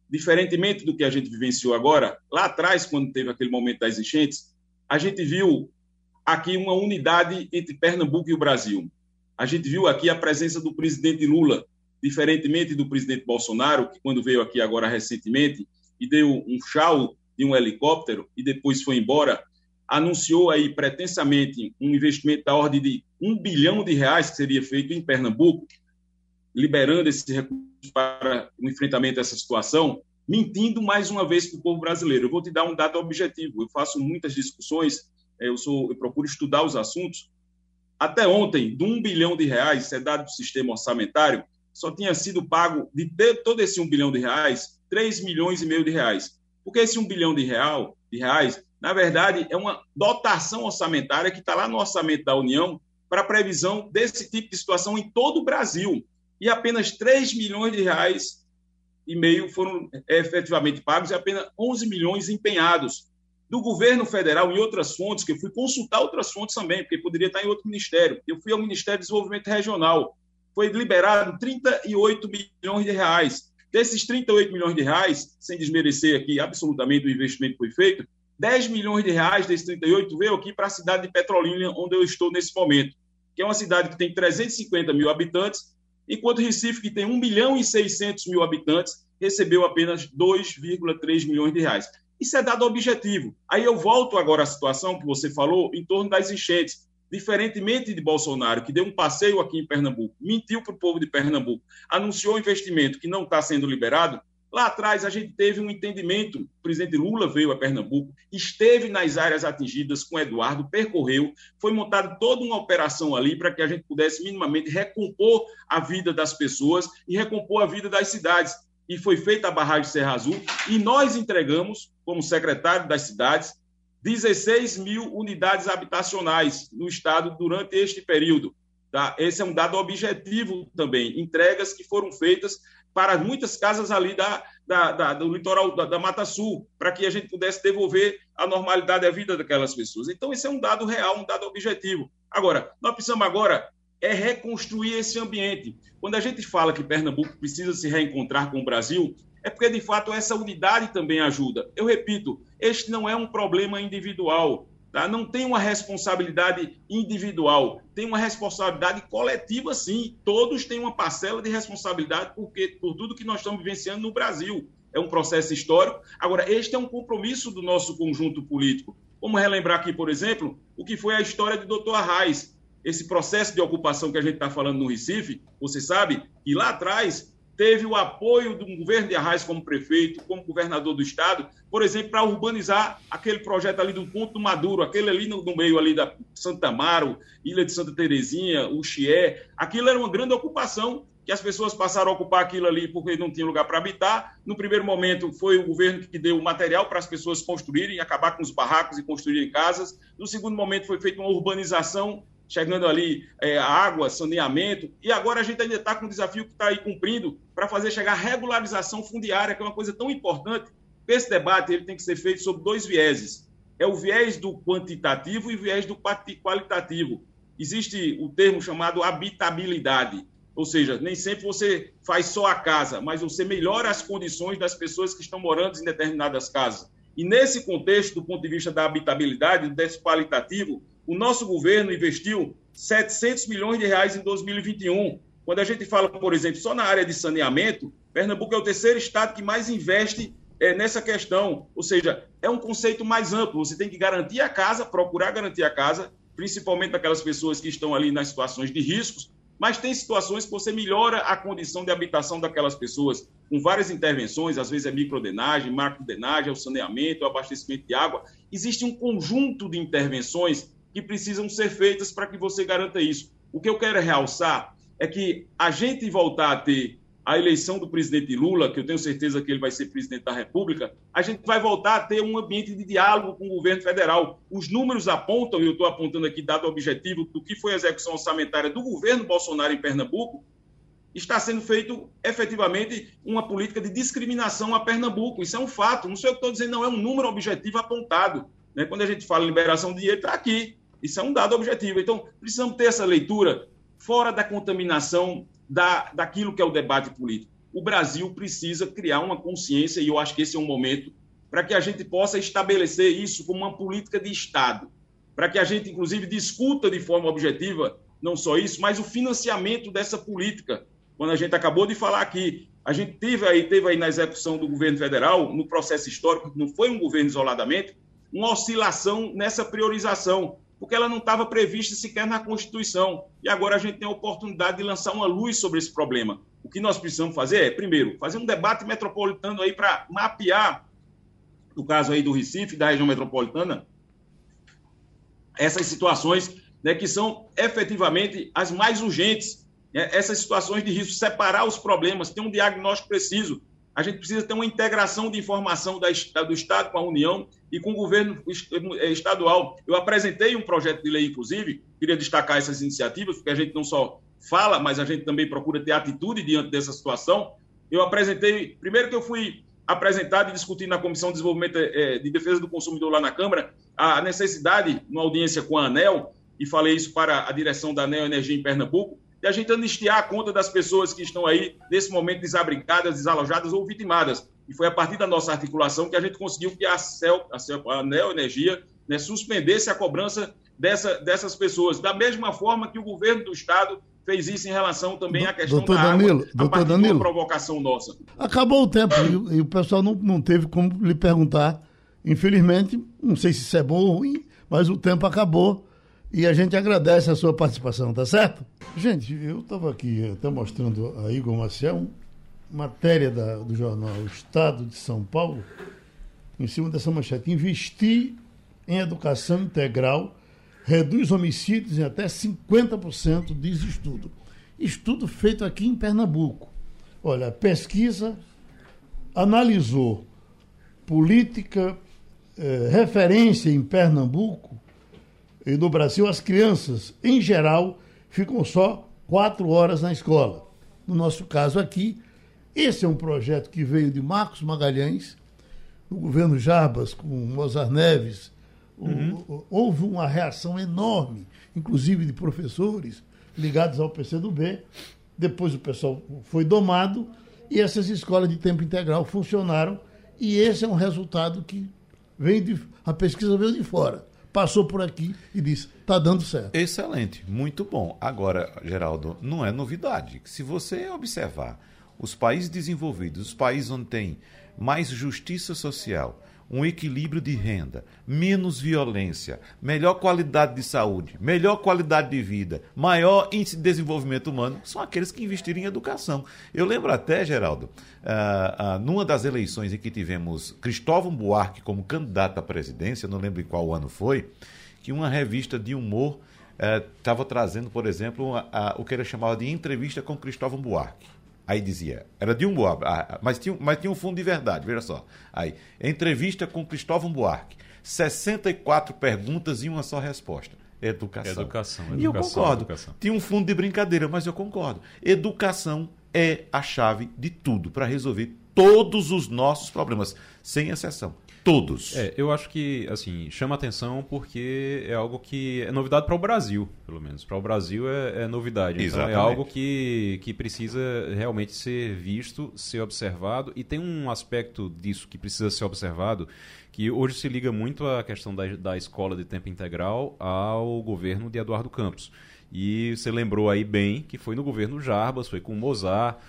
diferentemente do que a gente vivenciou agora, lá atrás, quando teve aquele momento das enchentes, a gente viu aqui uma unidade entre Pernambuco e o Brasil. A gente viu aqui a presença do presidente Lula, diferentemente do presidente Bolsonaro, que quando veio aqui agora recentemente e deu um tchau de um helicóptero e depois foi embora, anunciou aí pretensamente um investimento da ordem de um bilhão de reais que seria feito em Pernambuco, liberando esse recurso para o enfrentamento dessa situação, mentindo mais uma vez para o povo brasileiro. Eu vou te dar um dado objetivo. Eu faço muitas discussões, eu, sou, eu procuro estudar os assuntos. Até ontem, de um bilhão de reais, isso é dado do sistema orçamentário, só tinha sido pago de todo esse um bilhão de reais, três milhões e meio de reais. Porque esse um bilhão de, real, de reais, na verdade, é uma dotação orçamentária que está lá no orçamento da União para a previsão desse tipo de situação em todo o Brasil. E apenas três milhões de reais e meio foram efetivamente pagos e apenas onze milhões empenhados do governo federal em outras fontes, que eu fui consultar outras fontes também, porque poderia estar em outro ministério. Eu fui ao Ministério do Desenvolvimento Regional. Foi liberado trinta e oito milhões de reais. Desses trinta e oito milhões de reais, sem desmerecer aqui absolutamente o investimento que foi feito, dez milhões de reais desses trinta e oito veio aqui para a cidade de Petrolina, onde eu estou nesse momento, que é uma cidade que tem trezentos e cinquenta mil habitantes, enquanto Recife, que tem um milhão e seiscentos mil habitantes, recebeu apenas dois vírgula três milhões de reais. Isso é dado objetivo. Aí eu volto agora à situação que você falou em torno das enchentes. Diferentemente de Bolsonaro, que deu um passeio aqui em Pernambuco, mentiu para o povo de Pernambuco, anunciou um investimento que não está sendo liberado, lá atrás a gente teve um entendimento, o presidente Lula veio a Pernambuco, esteve nas áreas atingidas com Eduardo, percorreu, foi montada toda uma operação ali para que a gente pudesse minimamente recompor a vida das pessoas e recompor a vida das cidades. E foi feita a barragem Serra Azul e nós entregamos, como secretário das cidades, dezesseis mil unidades habitacionais no estado durante este período. Tá? Esse é um dado objetivo também. Entregas que foram feitas para muitas casas ali da, da, da, do litoral da, da Mata Sul, para que a gente pudesse devolver a normalidade à vida daquelas pessoas. Então, esse é um dado real, um dado objetivo. Agora, nós precisamos agora é reconstruir esse ambiente. Quando a gente fala que Pernambuco precisa se reencontrar com o Brasil, é porque, de fato, essa unidade também ajuda. Eu repito, este não é um problema individual, tá? Não tem uma responsabilidade individual, tem uma responsabilidade coletiva, sim. Todos têm uma parcela de responsabilidade porque, por tudo que nós estamos vivenciando no Brasil. É um processo histórico. Agora, este é um compromisso do nosso conjunto político. Vamos relembrar aqui, por exemplo, o que foi a história de doutor Arraes. Esse processo de ocupação que a gente está falando no Recife, você sabe que lá atrás teve o apoio do governo de Arraes como prefeito, como governador do estado, por exemplo, para urbanizar aquele projeto ali do Ponto do Maduro, aquele ali no, no meio ali da Santa Amaro, Ilha de Santa Terezinha, o Chié. Aquilo era uma grande ocupação, que as pessoas passaram a ocupar aquilo ali porque não tinha lugar para habitar. No primeiro momento foi o governo que deu o material para as pessoas construírem, acabar com os barracos e construírem casas. No segundo momento foi feita uma urbanização, chegando ali é, água, saneamento, e agora a gente ainda está com um desafio que está aí cumprindo para fazer chegar a regularização fundiária, que é uma coisa tão importante. Esse debate ele tem que ser feito sobre dois vieses. É o viés do quantitativo e o viés do qualitativo. Existe o termo chamado habitabilidade, ou seja, nem sempre você faz só a casa, mas você melhora as condições das pessoas que estão morando em determinadas casas. E nesse contexto, do ponto de vista da habitabilidade, desse qualitativo, o nosso governo investiu setecentos milhões de reais em dois mil e vinte e um. Quando a gente fala, por exemplo, só na área de saneamento, Pernambuco é o terceiro estado que mais investe é, nessa questão. Ou seja, é um conceito mais amplo. Você tem que garantir a casa, procurar garantir a casa, principalmente aquelas pessoas que estão ali nas situações de riscos, mas tem situações que você melhora a condição de habitação daquelas pessoas com várias intervenções, às vezes é microdenagem, macrodenagem, é o saneamento, o abastecimento de água. Existe um conjunto de intervenções que precisam ser feitas para que você garanta isso. O que eu quero realçar é que a gente voltar a ter a eleição do presidente Lula, que eu tenho certeza que ele vai ser presidente da República, a gente vai voltar a ter um ambiente de diálogo com o governo federal. Os números apontam, e eu estou apontando aqui dado objetivo do que foi a execução orçamentária do governo Bolsonaro em Pernambuco, está sendo feito efetivamente uma política de discriminação a Pernambuco. Isso é um fato, não sei o que estou dizendo, não é um número objetivo apontado. Né? Quando a gente fala em liberação de dinheiro, está aqui. Isso é um dado objetivo. Então, precisamos ter essa leitura fora da contaminação da, daquilo que é o debate político. o Brasil precisa criar uma consciência, e eu acho que esse é um momento para que a gente possa estabelecer isso como uma política de Estado, para que a gente, inclusive, discuta de forma objetiva, não só isso, mas o financiamento dessa política. Quando a gente acabou de falar aqui, a gente teve aí, teve aí na execução do governo federal, no processo histórico, que não foi um governo isoladamente, uma oscilação nessa priorização, porque ela não estava prevista sequer na Constituição. E agora a gente tem a oportunidade de lançar uma luz sobre esse problema. O que nós precisamos fazer é, primeiro, fazer um debate metropolitano aí para mapear, no caso aí do Recife, da região metropolitana, essas situações, né, que são efetivamente as mais urgentes, né, essas situações de risco, separar os problemas, ter um diagnóstico preciso. A gente precisa ter uma integração de informação da, do Estado com a União e com o governo estadual. Eu apresentei um projeto de lei, inclusive, queria destacar essas iniciativas, porque a gente não só fala, mas a gente também procura ter atitude diante dessa situação. Eu apresentei, primeiro que eu fui apresentado e discutir na Comissão de Desenvolvimento de Defesa do Consumidor lá na Câmara, a necessidade, numa audiência com a ANEEL, e falei isso para a direção da ANEEL Energia em Pernambuco, de a gente anistiar a conta das pessoas que estão aí, nesse momento, desabrigadas, desalojadas ou vitimadas. E foi a partir da nossa articulação que a gente conseguiu que a, CEL, a, CEL, a ANEEL Energia, né, suspendesse a cobrança dessa, dessas pessoas. Da mesma forma que o governo do Estado fez isso em relação também à questão doutor da Danilo, água, a doutor partir Danilo, de uma provocação nossa. Acabou o tempo e, e o pessoal não, não teve como lhe perguntar. Infelizmente, não sei se isso é bom ou ruim, mas o tempo acabou. E a gente agradece a sua participação, tá certo? Gente, eu estava aqui até mostrando a Igor Maciel, matéria da, do jornal Estado de São Paulo, em cima dessa manchete: investir em educação integral reduz homicídios em até cinquenta por cento, diz estudo. Estudo feito aqui em Pernambuco. Olha, a pesquisa analisou política, eh, referência em Pernambuco, e no Brasil, as crianças, em geral, ficam só quatro horas na escola. No nosso caso aqui, esse é um projeto que veio de Marcos Magalhães, no governo Jarbas, com Mozart Neves. Uhum. Houve uma reação enorme, inclusive de professores ligados ao P C do B. Depois o pessoal foi domado e essas escolas de tempo integral funcionaram. E esse é um resultado que vem de... A pesquisa veio de fora. Passou por aqui e disse, está dando certo. Excelente, muito bom. Agora, Geraldo, não é novidade. Se você observar os países desenvolvidos, os países onde tem mais justiça social, um equilíbrio de renda, menos violência, melhor qualidade de saúde, melhor qualidade de vida, maior índice de desenvolvimento humano, são aqueles que investiram em educação. Eu lembro até, Geraldo, uh, uh, numa das eleições em que tivemos Cristóvão Buarque como candidato à presidência, não lembro em qual ano foi, que uma revista de humor estava uh, trazendo, por exemplo, uh, uh, o que ele chamava de entrevista com Cristóvão Buarque. Aí dizia, era de um Buarque, mas tinha, mas tinha um fundo de verdade, veja só. Aí, entrevista com Cristóvão Buarque, sessenta e quatro perguntas e uma só resposta. Educação. Educação, E eu educação, concordo. educação. Tinha um fundo de brincadeira, mas eu concordo. Educação é a chave de tudo para resolver todos os nossos problemas, sem exceção. Todos. É, eu acho que, assim, chama atenção porque é algo que é novidade para o Brasil, pelo menos. Para o Brasil é, é novidade. Então Exatamente. é algo que, que precisa realmente ser visto, ser observado. E tem um aspecto disso que precisa ser observado, que hoje se liga muito à questão da, da escola de tempo integral ao governo de Eduardo Campos. E você lembrou aí bem que foi no governo Jarbas, foi com o Mozart,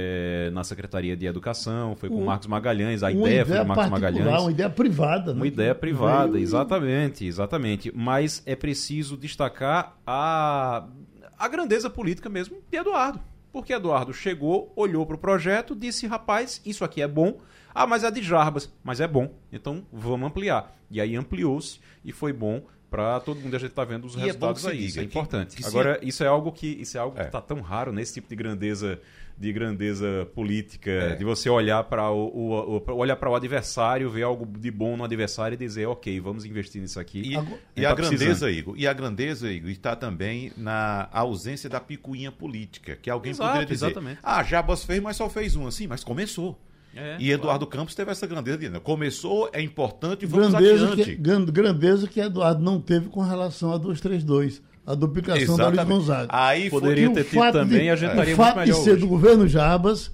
É, na Secretaria de Educação, foi com o um, Marcos Magalhães, a ideia, ideia foi do Marcos Magalhães. Uma ideia privada. Uma né? ideia privada, Veio... exatamente, exatamente. Mas é preciso destacar a, a grandeza política mesmo de Eduardo. Porque Eduardo chegou, olhou para o projeto, disse, rapaz, isso aqui é bom. Ah, mas é de Jarbas, mas é bom. Então vamos ampliar. E aí ampliou-se e foi bom para todo mundo. A gente está vendo os e resultados é aí, isso é que, importante. Que, que Agora, se... isso é algo que isso é algo é. que está tão raro nesse tipo de grandeza, de grandeza política, é. de você olhar para o, o, o olhar para o adversário, ver algo de bom no adversário e dizer, ok, vamos investir nisso aqui. E, Agora, e a, a grandeza, Igor, e a grandeza, Igor, está também na ausência da picuinha política, que alguém Exato, poderia dizer, exatamente. ah, Jarbas fez, mas só fez um, assim, mas começou. É, e Eduardo claro. Campos teve essa grandeza de começou, é importante e vamos grandeza adiante. Que, grandeza que Eduardo não teve com relação a duzentos e trinta e dois, a duplicação Exatamente. da Luiz Gonzaga. Aí poderia foi, ter tido também, de, a gente o estaria fato muito melhor de ser hoje. do governo Jarbas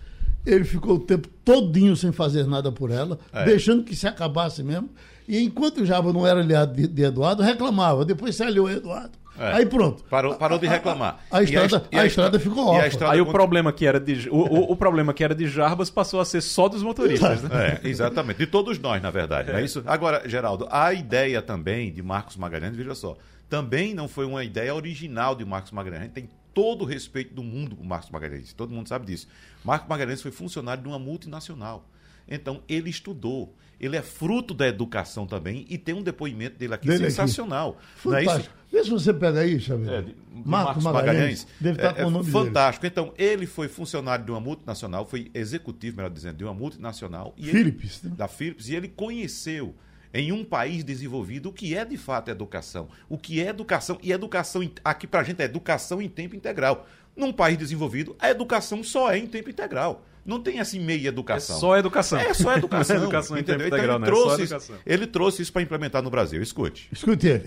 ele ficou o tempo todinho sem fazer nada por ela, é. deixando que se acabasse mesmo. E enquanto o Jabas não era aliado de, de Eduardo, reclamava. Depois se aliou a Eduardo. É. Aí pronto. Parou, parou de reclamar. A, a, a, estrada, a, a, a estrada ficou órfã. Aí o problema, que era de, o, o, o problema que era de Jarbas passou a ser só dos motoristas. Né? É, exatamente. De todos nós, na verdade. É. Não é isso? Agora, Geraldo, a ideia também de Marcos Magalhães, veja só, também não foi uma ideia original de Marcos Magalhães. A gente tem todo o respeito do mundo por Marcos Magalhães. Todo mundo sabe disso. Marcos Magalhães foi funcionário de uma multinacional. Então, ele estudou. Ele é fruto da educação também e tem um depoimento dele aqui dele sensacional. Aqui. Não é isso? Vê se você pega aí, Xavier. É, de, de Marcos, Marcos Magalhães. Magalhães. Deve estar é, com o nome é dele. Fantástico. Então, ele foi funcionário de uma multinacional, foi executivo, melhor dizendo, de uma multinacional. E Philips. Ele, né? Da Philips. E ele conheceu em um país desenvolvido o que é de fato educação. O que é educação. E educação, aqui pra gente é educação em tempo integral. Num país desenvolvido, a educação só é em tempo integral. Não tem assim meia educação. É só educação. É só educação. É educação em tempo então, integral, ele, né? trouxe É só isso, educação. ele trouxe isso para implementar no Brasil. Escute. Escute ele.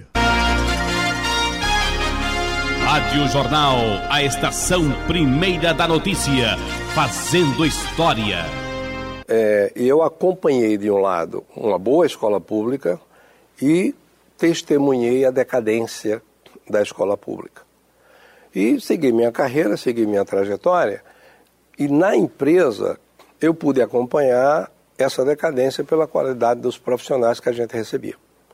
Rádio Jornal, a estação primeira da notícia, fazendo história. É, eu acompanhei de um lado uma boa escola pública e testemunhei a decadência da escola pública. E segui minha carreira, segui minha trajetória. E na empresa eu pude acompanhar essa decadência pela qualidade dos profissionais que a gente recebia.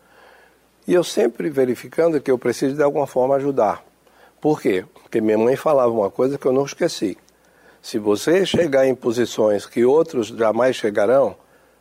E eu sempre verificando que eu preciso de alguma forma ajudar. Por quê? Porque minha mãe falava uma coisa que eu não esqueci. Se você chegar em posições que outros jamais chegarão,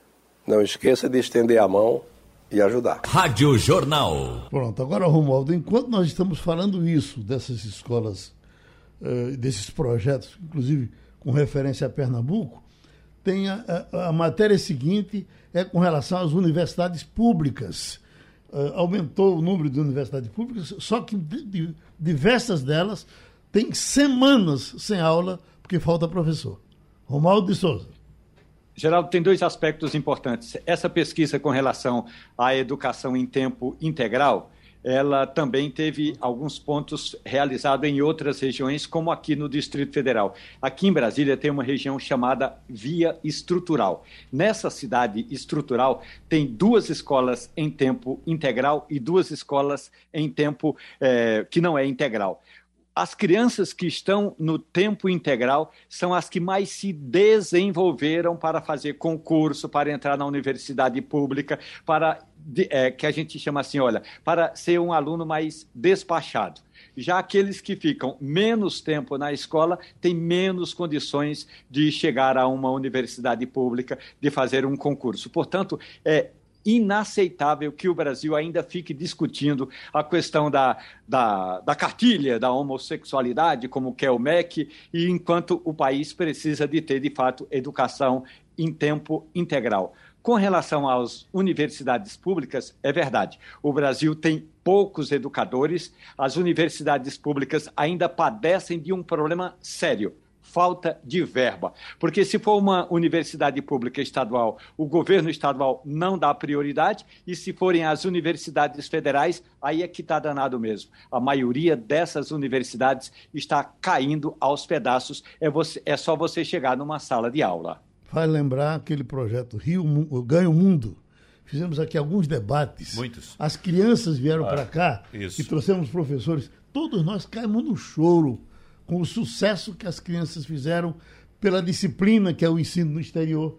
não esqueça de estender a mão e ajudar. Rádio Jornal. Pronto, agora, Romualdo, enquanto nós estamos falando isso, dessas escolas, uh, desses projetos, inclusive com referência a Pernambuco, tem a, a, a matéria seguinte, é com relação às universidades públicas. Uh, aumentou o número de universidades públicas, só que de, de, diversas delas têm semanas sem aula porque falta professor. Romualdo de Souza. Geraldo, tem dois aspectos importantes. Essa pesquisa com relação à educação em tempo integral, ela também teve alguns pontos realizados em outras regiões, como aqui no Distrito Federal. Aqui em Brasília tem uma região chamada Via Estrutural. Nessa cidade estrutural tem duas escolas em tempo integral e duas escolas em tempo eh, que não é integral. As crianças que estão no tempo integral são as que mais se desenvolveram para fazer concurso, para entrar na universidade pública, para é, que a gente chama assim, olha, para ser um aluno mais despachado. Já aqueles que ficam menos tempo na escola têm menos condições de chegar a uma universidade pública, de fazer um concurso. Portanto, é inaceitável que o Brasil ainda fique discutindo a questão da, da, da cartilha da homossexualidade, como quer o M E C, e enquanto o país precisa de ter, de fato, educação em tempo integral. Com relação às universidades públicas, é verdade, o Brasil tem poucos educadores, as universidades públicas ainda padecem de um problema sério. Falta de verba, porque se for uma universidade pública estadual, o governo estadual não dá prioridade, e se forem as universidades federais, aí é que está danado mesmo. A maioria dessas universidades está caindo aos pedaços, é, você, é só você chegar numa sala de aula. Vai lembrar aquele projeto Rio Ganho Mundo. Fizemos aqui alguns debates. Muitos. As crianças vieram ah, para cá isso. e trouxemos professores. Todos nós caímos no choro com o sucesso que as crianças fizeram pela disciplina que é o ensino no exterior.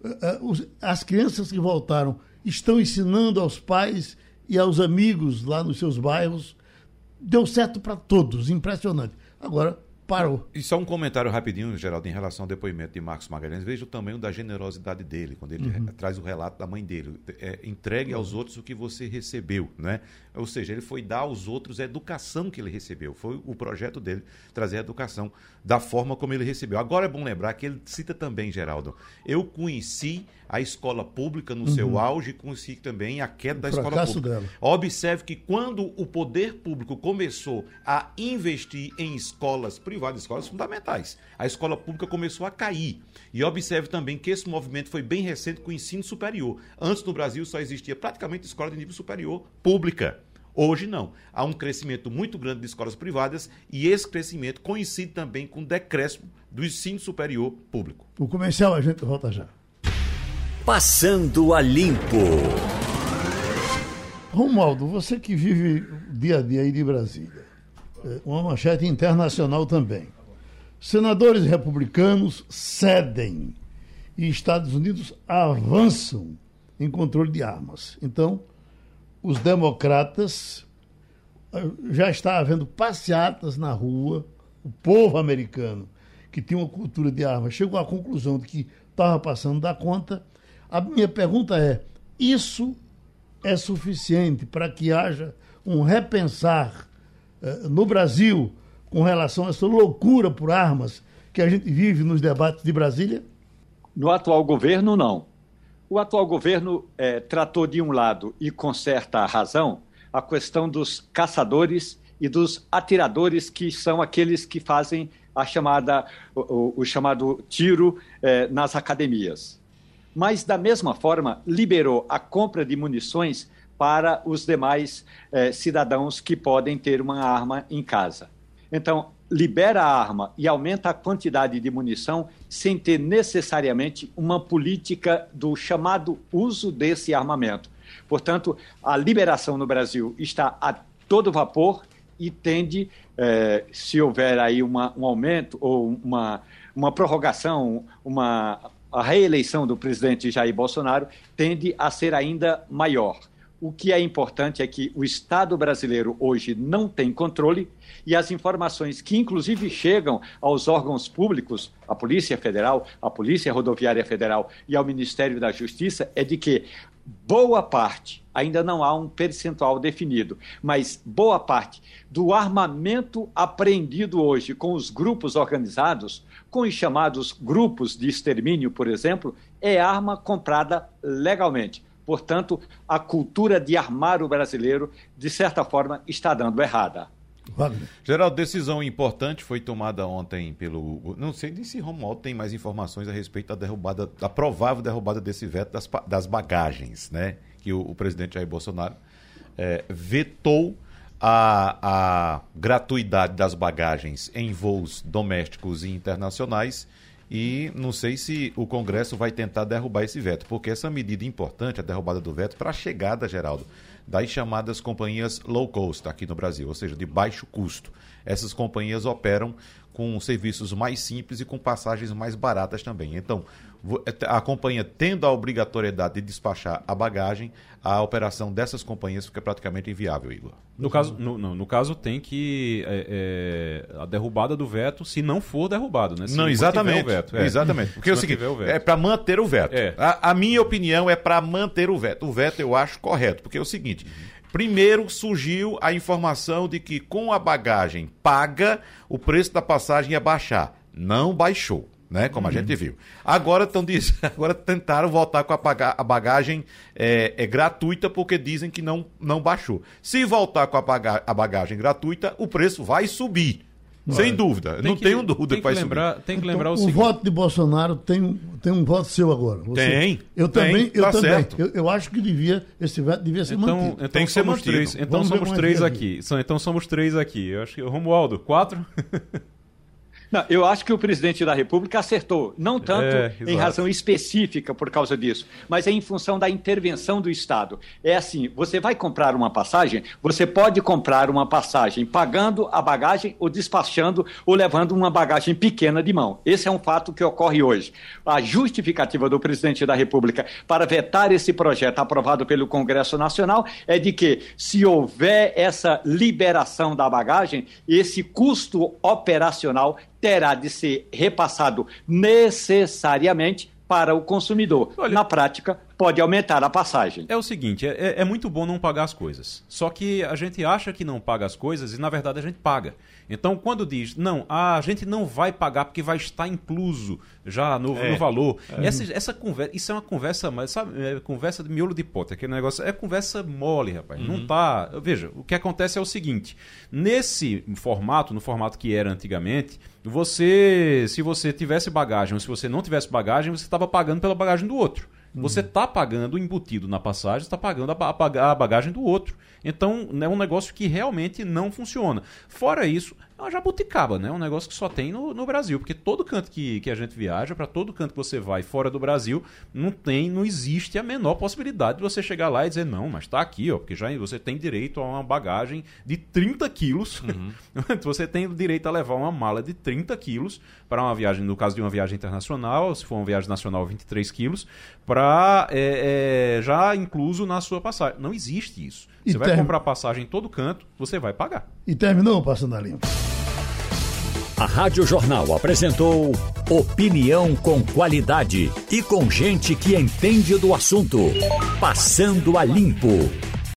As crianças que voltaram estão ensinando aos pais e aos amigos lá nos seus bairros. Deu certo para todos, impressionante. Agora, parou. E só um comentário rapidinho, Geraldo, em relação ao depoimento de Marcos Magalhães. Veja o tamanho da generosidade dele, quando ele uhum. traz o relato da mãe dele. É, entregue aos outros o que você recebeu, né? Ou seja, ele foi dar aos outros a educação que ele recebeu. Foi o projeto dele, trazer a educação da forma como ele recebeu. Agora é bom lembrar que ele cita também, Geraldo, eu conheci a escola pública no uhum. seu auge e conheci também a queda o da escola pública. Dela. Observe que quando o poder público começou a investir em escolas privadas, escolas fundamentais, a escola pública começou a cair. E observe também que esse movimento foi bem recente com o ensino superior. Antes no Brasil só existia praticamente escola de nível superior pública. Hoje não. Há um crescimento muito grande de escolas privadas e esse crescimento coincide também com o decréscimo do ensino superior público. O comercial, a gente volta já. Passando a Limpo. Romualdo, você que vive dia a dia aí de Brasília, uma manchete internacional também. Senadores republicanos cedem e Estados Unidos avançam em controle de armas. Então, os democratas, já está havendo passeatas na rua, o povo americano, que tem uma cultura de armas, chegou à conclusão de que estava passando da conta. A minha pergunta é, isso é suficiente para que haja um repensar eh, no Brasil com relação a essa loucura por armas que a gente vive nos debates de Brasília? No atual governo, não. O atual governo eh, tratou de um lado, e com certa razão, a questão dos caçadores e dos atiradores, que são aqueles que fazem a chamada, o, o chamado tiro eh, nas academias. Mas, da mesma forma, liberou a compra de munições para os demais eh, cidadãos que podem ter uma arma em casa. Então, libera a arma e aumenta a quantidade de munição sem ter necessariamente uma política do chamado uso desse armamento. Portanto, a liberação no Brasil está a todo vapor e tende, eh, se houver aí uma, um aumento ou uma, uma prorrogação, uma... a reeleição do presidente Jair Bolsonaro tende a ser ainda maior. O que é importante é que o Estado brasileiro hoje não tem controle e as informações que, inclusive, chegam aos órgãos públicos, a Polícia Federal, a Polícia Rodoviária Federal e ao Ministério da Justiça, é de que boa parte, ainda não há um percentual definido, mas boa parte do armamento apreendido hoje com os grupos organizados, com os chamados grupos de extermínio, por exemplo, é arma comprada legalmente. Portanto, a cultura de armar o brasileiro, de certa forma, está dando errada. Wagner. Geraldo, decisão importante foi tomada ontem pelo... Não sei nem se Romualdo tem mais informações a respeito da derrubada, da provável derrubada desse veto das, das bagagens, né? Que o, o presidente Jair Bolsonaro é, vetou a, a gratuidade das bagagens em voos domésticos e internacionais. E não sei se o Congresso vai tentar derrubar esse veto, porque essa medida importante, a derrubada do veto, para a chegada, Geraldo, das chamadas companhias low cost aqui no Brasil, ou seja, de baixo custo. Essas companhias operam com serviços mais simples e com passagens mais baratas também. Então, a companhia tendo a obrigatoriedade de despachar a bagagem, a operação dessas companhias fica praticamente inviável, Igor. No caso, no, não, no caso tem que é, é, a derrubada do veto, se não for derrubado, né? Se não, exatamente. O veto, é. Exatamente. Porque é o seguinte, o é para manter o veto. É. A, a minha opinião é para manter o veto. O veto eu acho correto, porque é o seguinte, primeiro surgiu a informação de que com a bagagem paga, o preço da passagem ia baixar. Não baixou, né? Como uhum. a gente viu. Agora estão dizendo, agora tentaram voltar com a, baga- a bagagem é, é gratuita, porque dizem que não, não baixou. Se voltar com a, baga- a bagagem gratuita, o preço vai subir. Olha, sem dúvida. Tem não que, tenho dúvida tem que vai que lembrar, subir. Tem que então, lembrar o, o seguinte. O voto de Bolsonaro tem, tem um voto seu agora. Você, tem. Eu tem, também. Eu tá também. certo. Eu, eu acho que devia, esse veto devia ser então, mantido. Então tem que ser somos mantido. três. Então Vamos somos ver três é aqui. Então somos três aqui. Eu acho que Romualdo, quatro? Não, eu acho que o presidente da República acertou, não tanto é, em razão específica por causa disso, mas é em função da intervenção do Estado. É assim, você vai comprar uma passagem, você pode comprar uma passagem pagando a bagagem ou despachando ou levando uma bagagem pequena de mão. Esse é um fato que ocorre hoje. A justificativa do presidente da República para vetar esse projeto aprovado pelo Congresso Nacional é de que, se houver essa liberação da bagagem, esse custo operacional terá de ser repassado necessariamente para o consumidor. Olha, na prática, pode aumentar a passagem. É o seguinte, é, é muito bom não pagar as coisas. Só que a gente acha que não paga as coisas e, na verdade, a gente paga. Então, quando diz, não, a gente não vai pagar porque vai estar incluso já no, é. no valor. É. Essa, essa conversa, isso é uma conversa, sabe, é conversa de miolo de pote, aquele negócio, é conversa mole, rapaz. Uhum. Não tá... Veja, o que acontece é o seguinte, nesse formato, no formato que era antigamente, você, se você tivesse bagagem ou se você não tivesse bagagem, você estava pagando pela bagagem do outro. Você está pagando embutido na passagem, está pagando a, a bagagem do outro. Então, é um negócio que realmente não funciona. Fora isso, é uma jabuticaba, né? É um negócio que só tem no, no Brasil, porque todo canto que, que a gente viaja, para todo canto que você vai fora do Brasil, não tem, não existe a menor possibilidade de você chegar lá e dizer, não, mas está aqui, ó, porque já você tem direito a uma bagagem de trinta quilos. Uhum. Você tem o direito a levar uma mala de trinta quilos para uma viagem, no caso de uma viagem internacional, se for uma viagem nacional, vinte e três quilos, para é, é, já incluso na sua passagem. Não existe isso. Você e vai term... comprar passagem em todo canto, você vai pagar. E terminou, Passando a Limpo. A Rádio Jornal apresentou opinião com qualidade e com gente que entende do assunto. Passando a Limpo.